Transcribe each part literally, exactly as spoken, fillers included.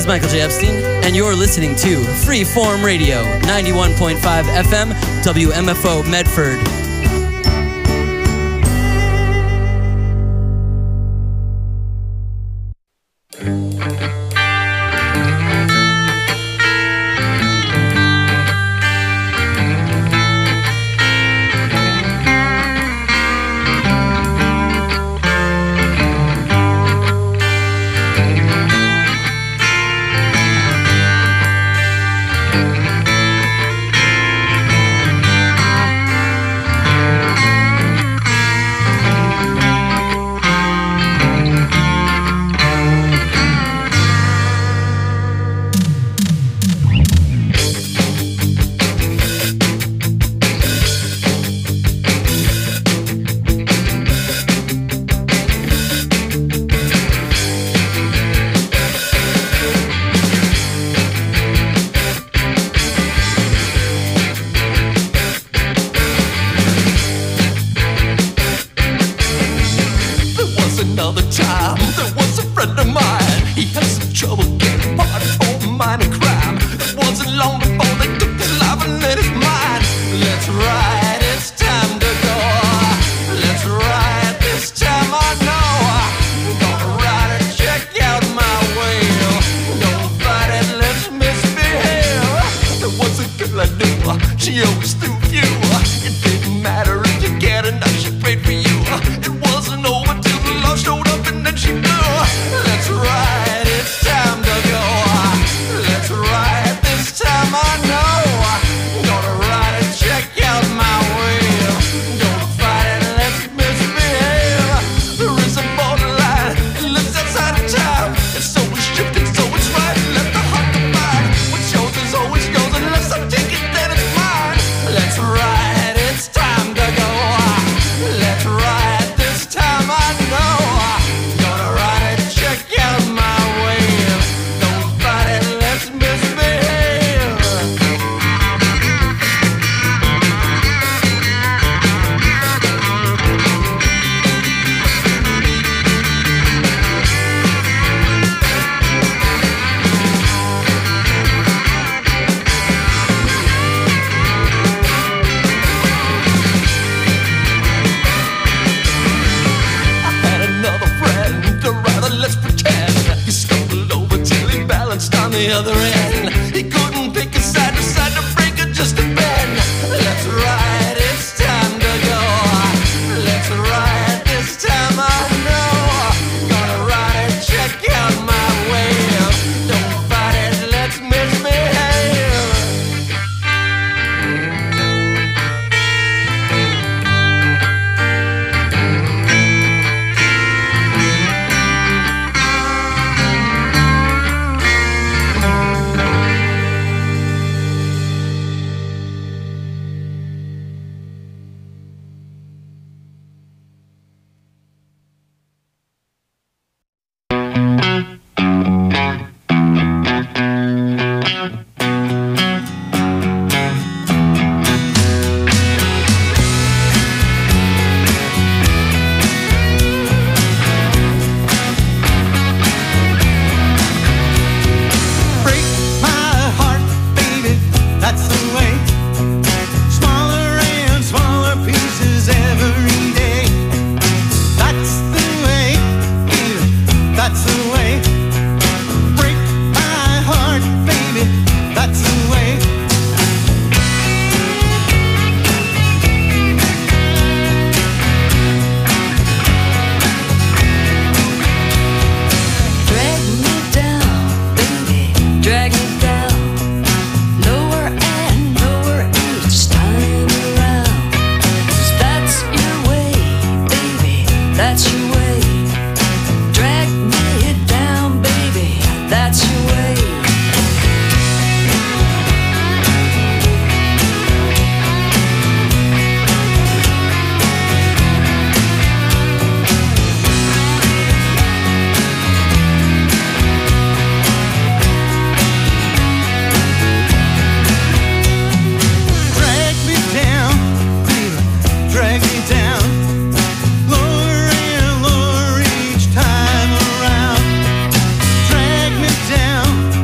is Michael J. Epstein, and you're listening to Freeform Radio, ninety-one point five F M, W M F O Medford. Lower each time around, drag me down.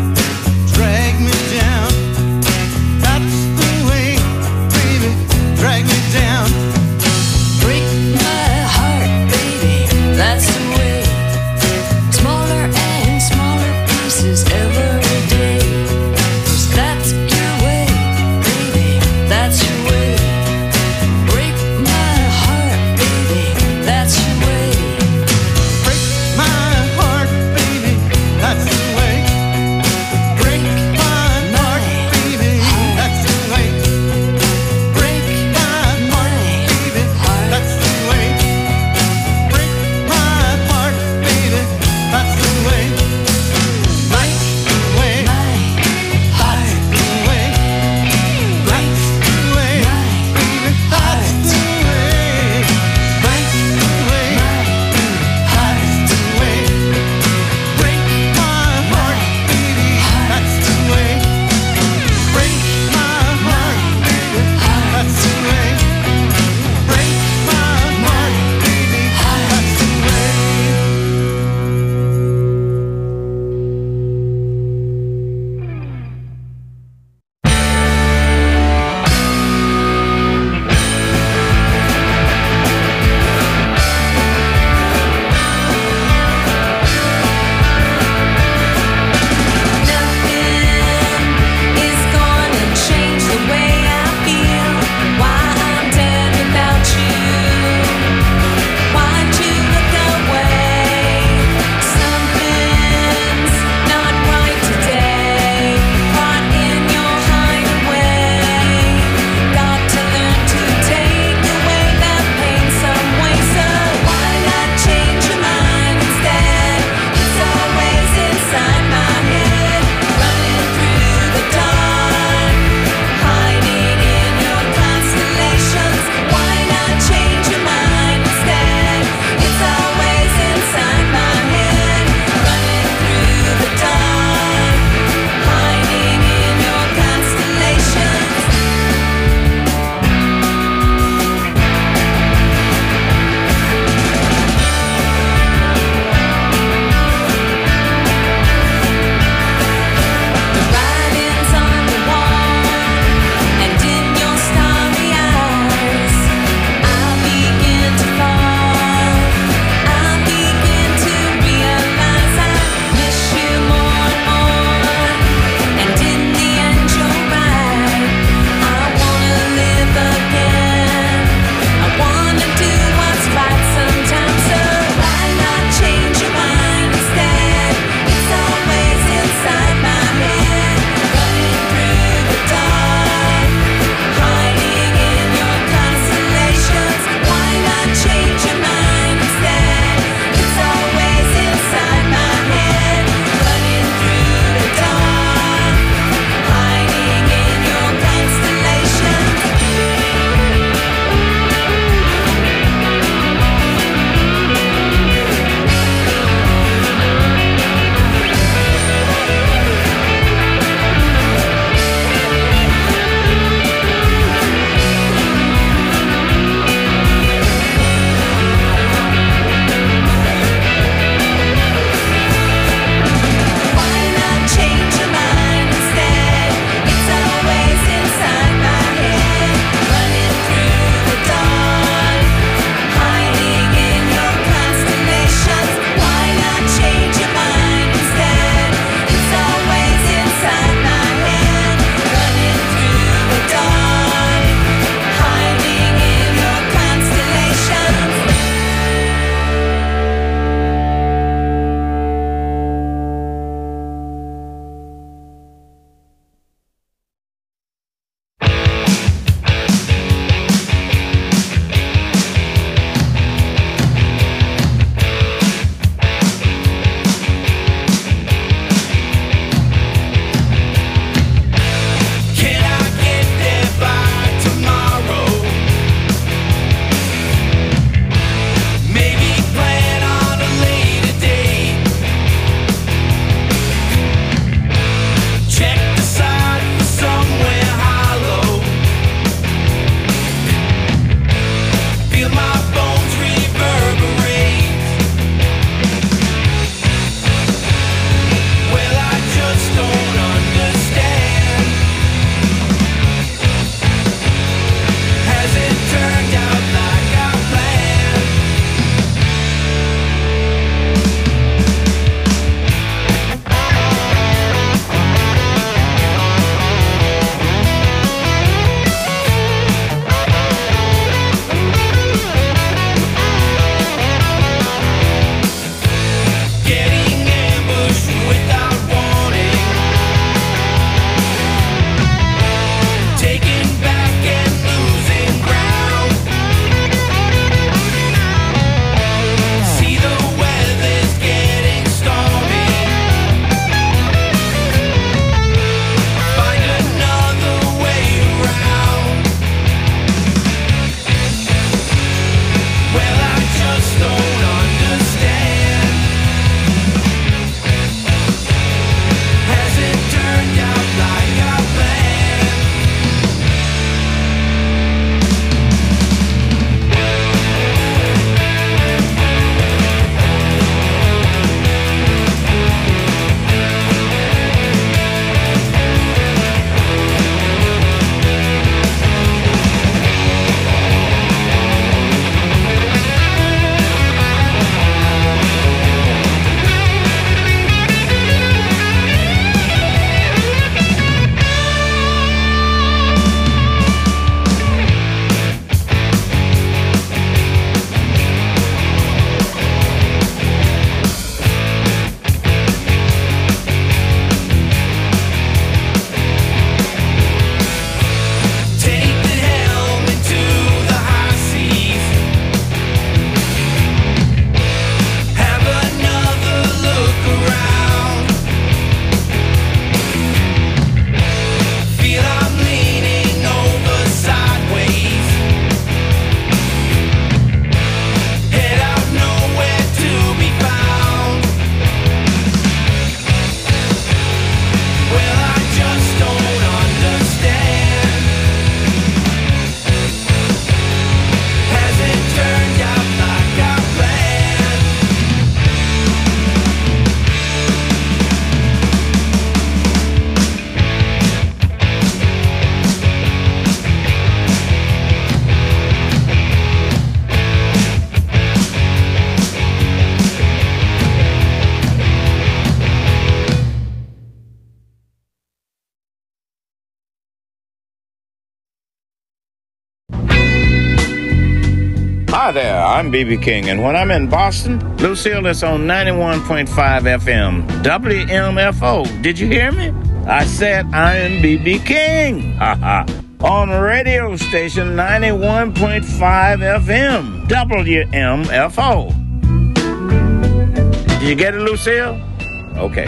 Hi there, I'm B B King, and when I'm in Boston, Lucille is on ninety-one point five F M, W M F O. Did you hear me? I said I'm B B King. Ha ha. On radio station ninety-one point five F M, W M F O. Did you get it, Lucille? Okay.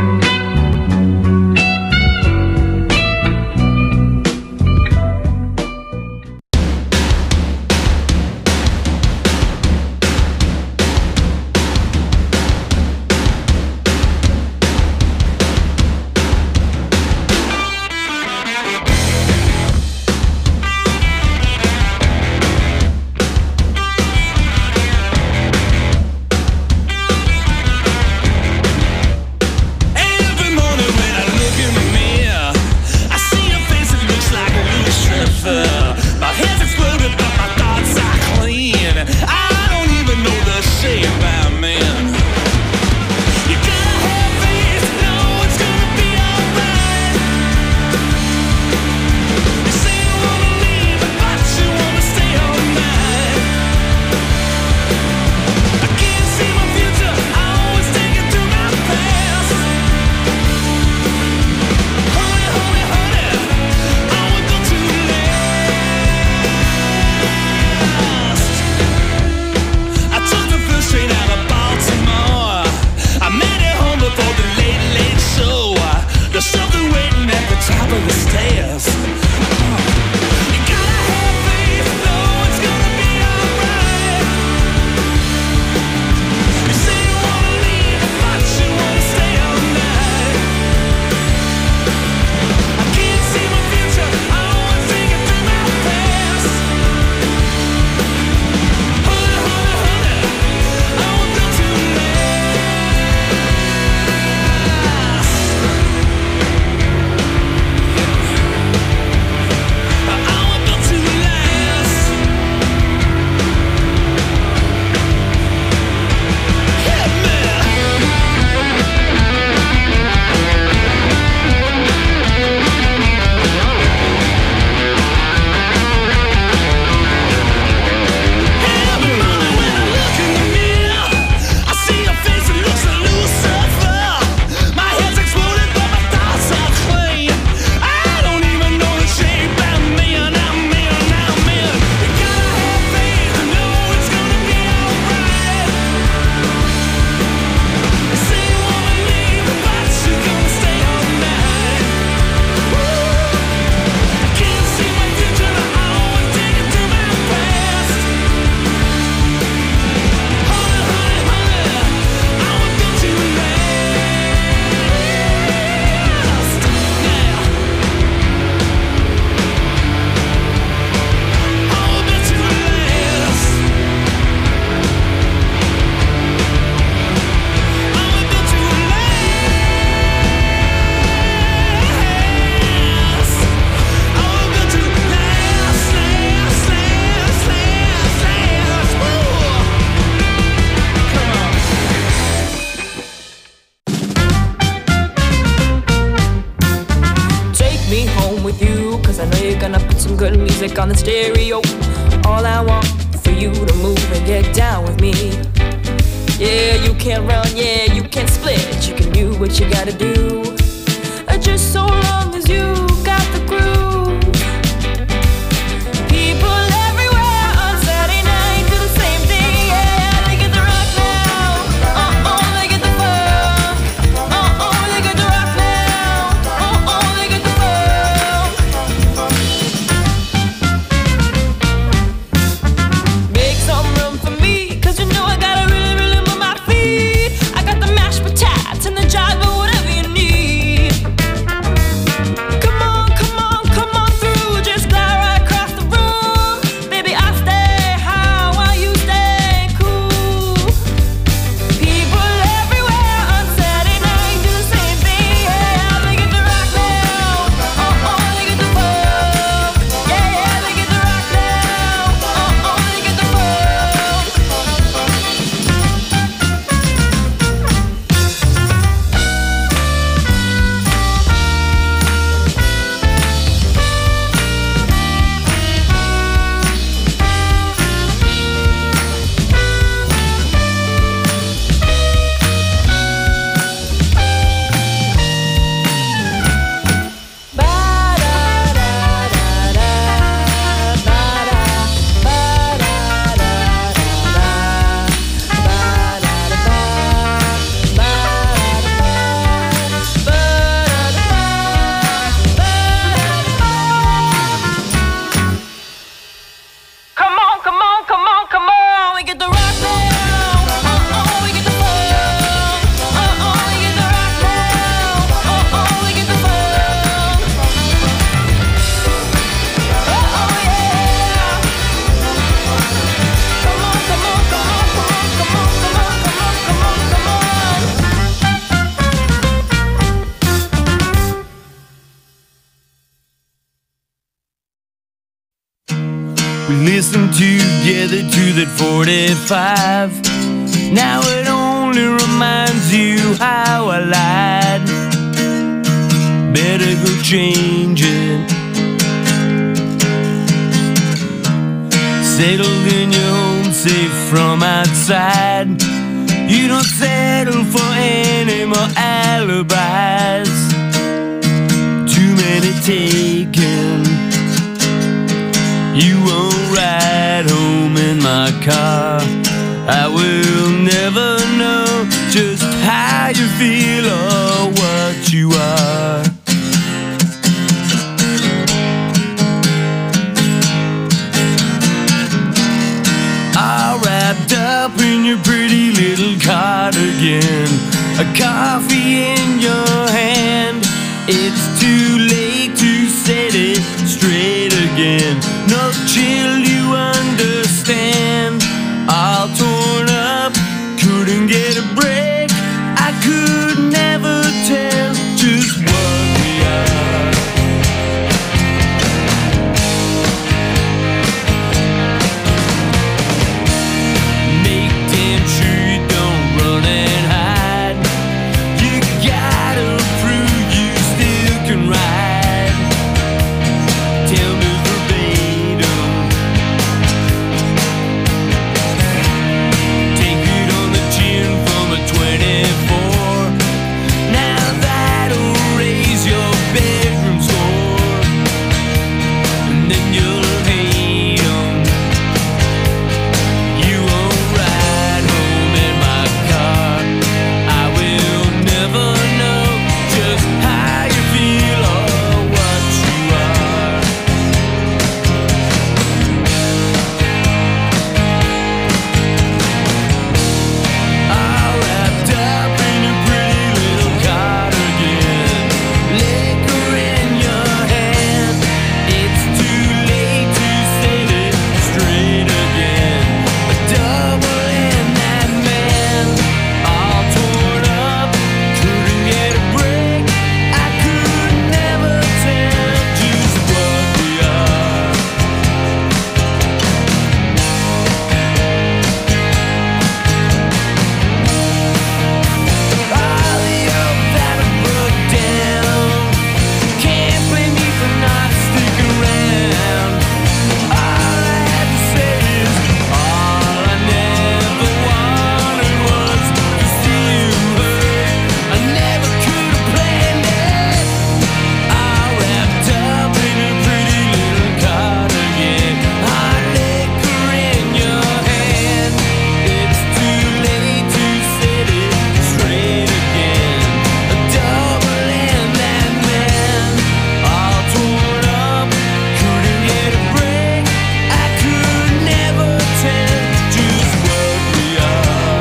On the stereo, all I want for you to move and get down with me. Yeah, you can't run, yeah, you can't split. You can do what you gotta do, just so long as you got the groove. People everywhere on Saturday night do the same thing. Yeah, they get the rock now. Uh oh, they get the funk. Uh oh, they get the rock now. Uh oh, they get the funk. And the jive or whatever you need. Come on, come listen together to that forty-five. Now it only reminds you how I lied. Better go change it. Settled in your home, safe from outside. You don't settle for any more alibis. Too many taken. You won't ride home in my car. I will never know just how you feel or what you are. All wrapped up in your pretty little cardigan, a coffee in your hand. It's too late to set it straight again. No chill, you understand. All torn up, couldn't get a break. I could never tell just what we are. Make damn sure you don't run and hide. You gotta prove you still can ride. Tell me verbatim. Take it on the chin from a twenty-four. Now that'll raise your bedroom score, and then you'll hate 'em. You won't ride home in my car. I will never know just how you feel or what you are. All wrapped up in your pretty little cardigan, liquor in your hand. It's too late to set it straight again. A double in that man, all torn up, couldn't get a break. I could never tell just what we are. All the hope that I broke down, can't blame me for not sticking around. All I had to say is, all I never wanted was to see you hurt. I never could have planned it. All wrapped up in a pretty little cardigan, hot liquor in your hand. It's too late to set it straight again. A double in that man, all torn up, couldn't get a break. I could never tell just what we are.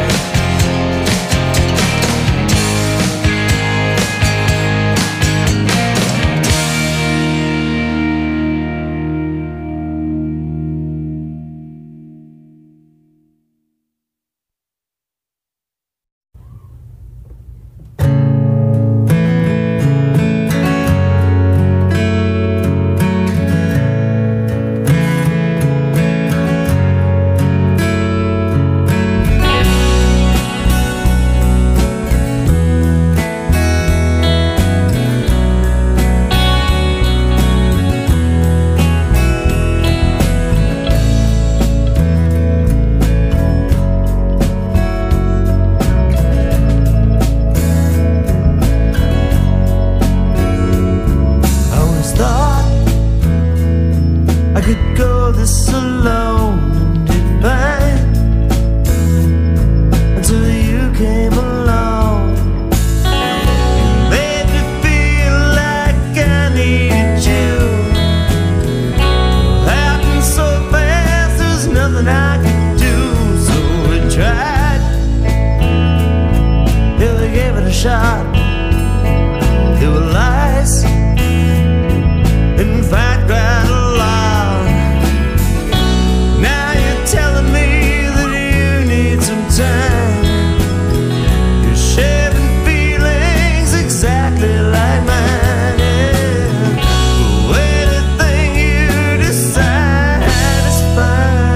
I always thought I could go this alone and did fine until you came along. You made me feel like I needed you. Happened so fast, there's nothing I could do. So we tried, yeah, we gave it a shot. There were lies and fight right along. Now you're telling me that you need some time. You're sharing feelings exactly like mine. Yeah. But anything you decide is fine.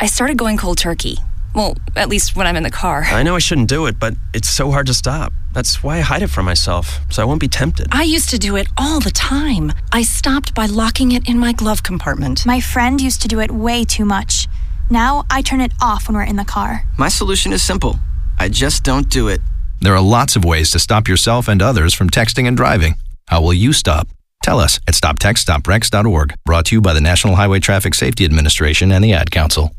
I started going cold turkey. Well, at least when I'm in the car. I know I shouldn't do it, but it's so hard to stop. That's why I hide it from myself, so I won't be tempted. I used to do it all the time. I stopped by locking it in my glove compartment. My friend used to do it way too much. Now I turn it off when we're in the car. My solution is simple. I just don't do it. There are lots of ways to stop yourself and others from texting and driving. How will you stop? Tell us at stop text stop wrecks dot org. Brought to you by the National Highway Traffic Safety Administration and the Ad Council.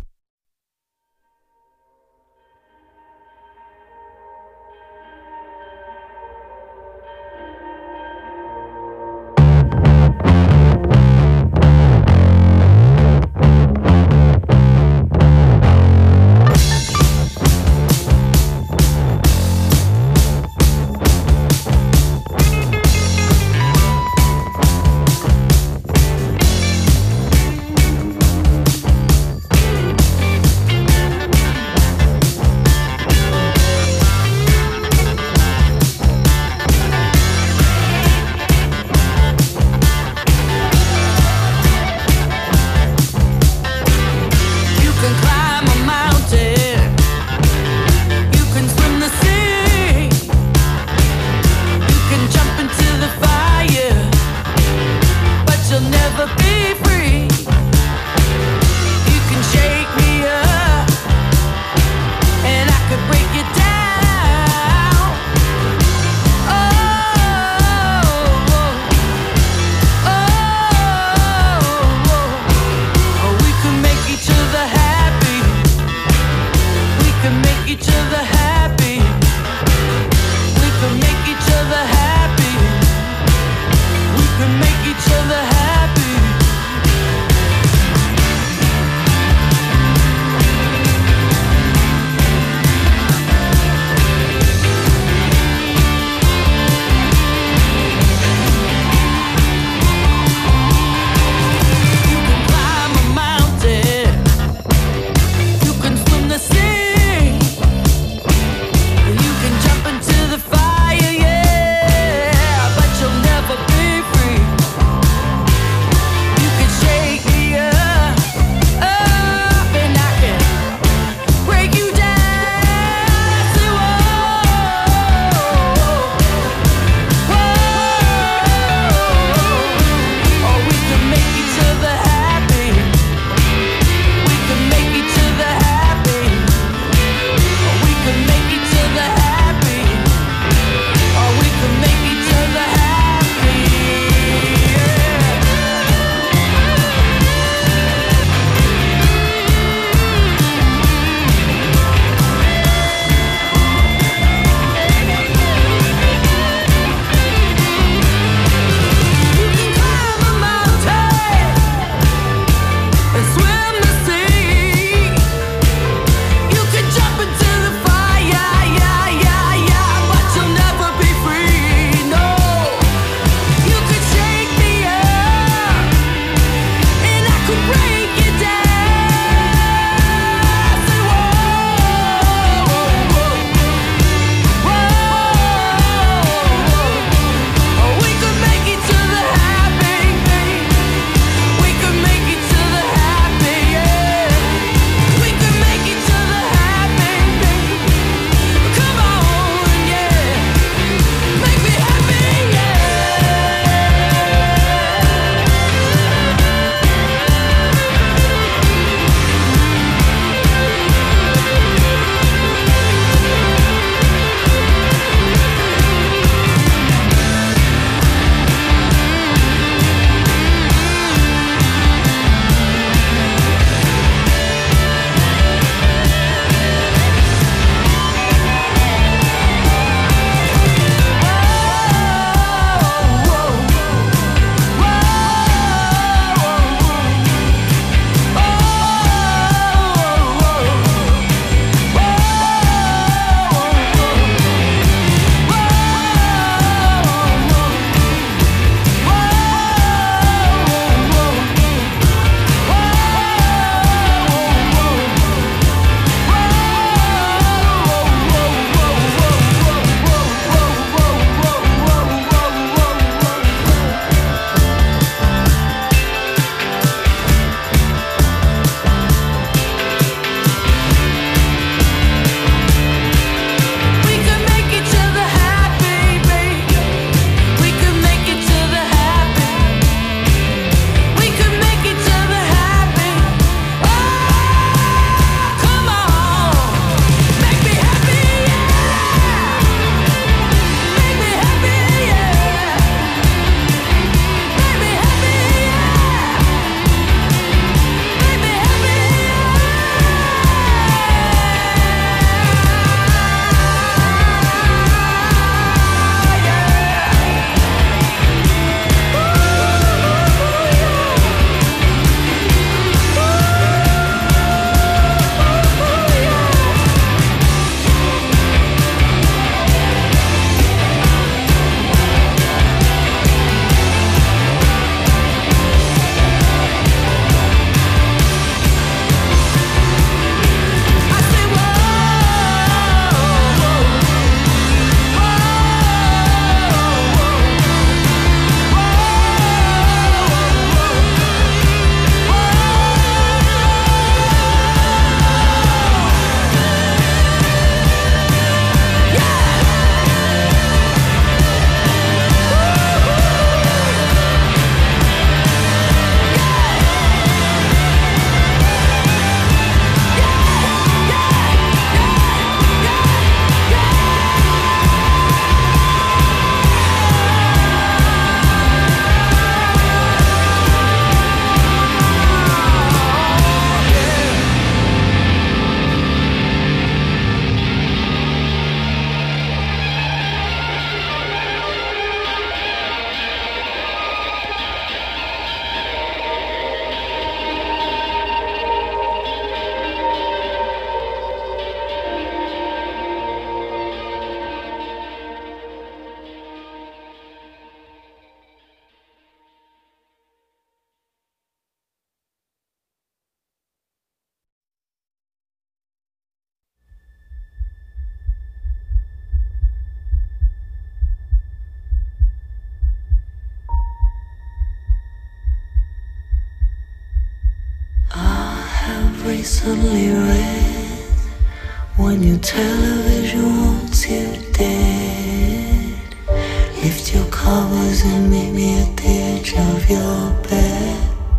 recently read, when your television wants you dead, lift your covers and meet me at the edge of your bed.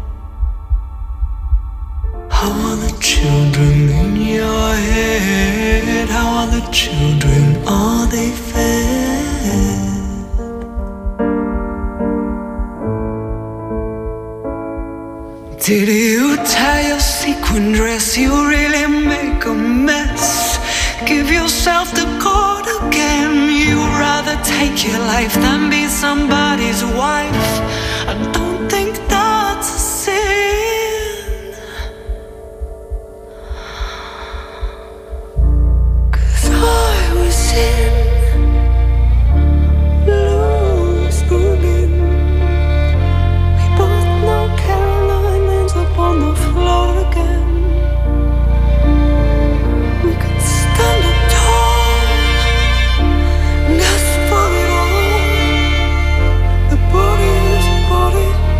How are the children in your head? How are the children? Are they fed? Did you tie your sequin dress? You really make a mess. Give yourself the cord again. You'd rather take your life than be somebody's wife. I don't think that's a sin, 'cause I was in loose women. We both know Caroline ends up on the floor again. We could stand up tall and ask for it all. The body is a body.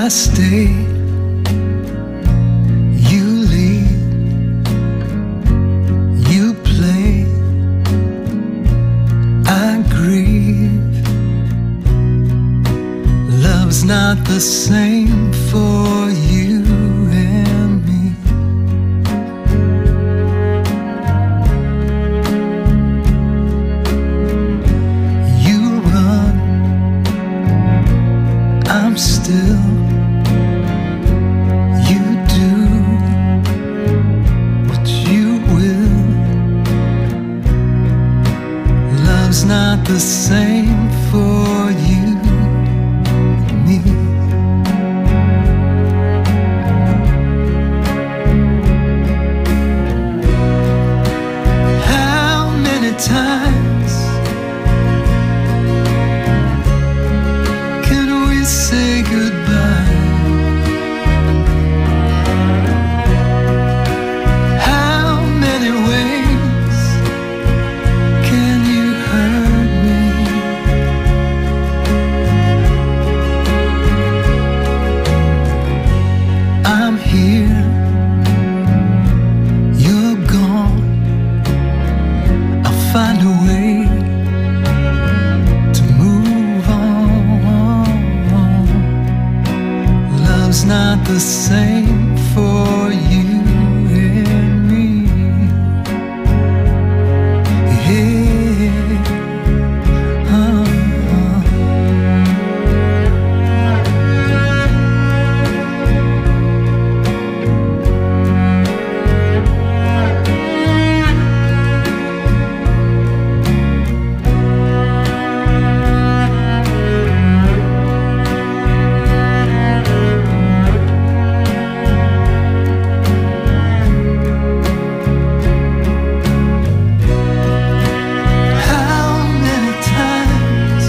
I stay, you lead, you play, I grieve. Love's not the same for you and me. You run, I'm still. You do what you will. Love's not the same for you and me. How many times can we say goodbye? How many ways can you hurt me? I'm here, you're gone. I'll find a way to move on. Love's not the same for you and me. Yeah. Uh-uh. How many times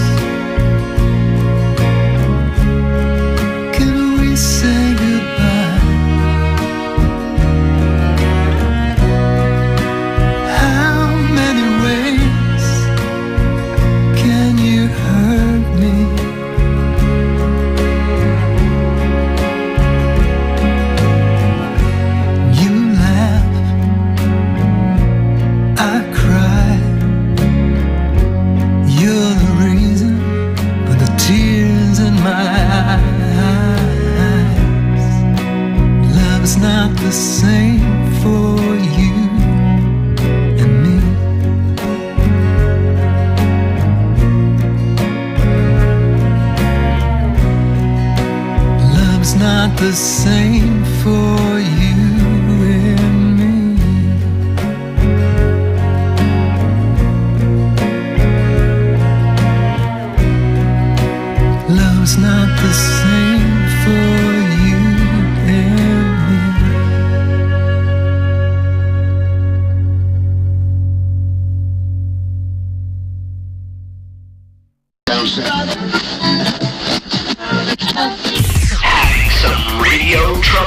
can we say goodbye? How many ways can you hurt me? You laugh, I cry. You're the reason for the tears in my eyes. Love's not the same for you and me. Love's not the same for you and me. Love's not the same for you and me. Having some radio trouble?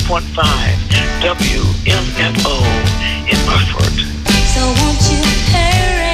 point five W M F O in Burford. So won't you hurry?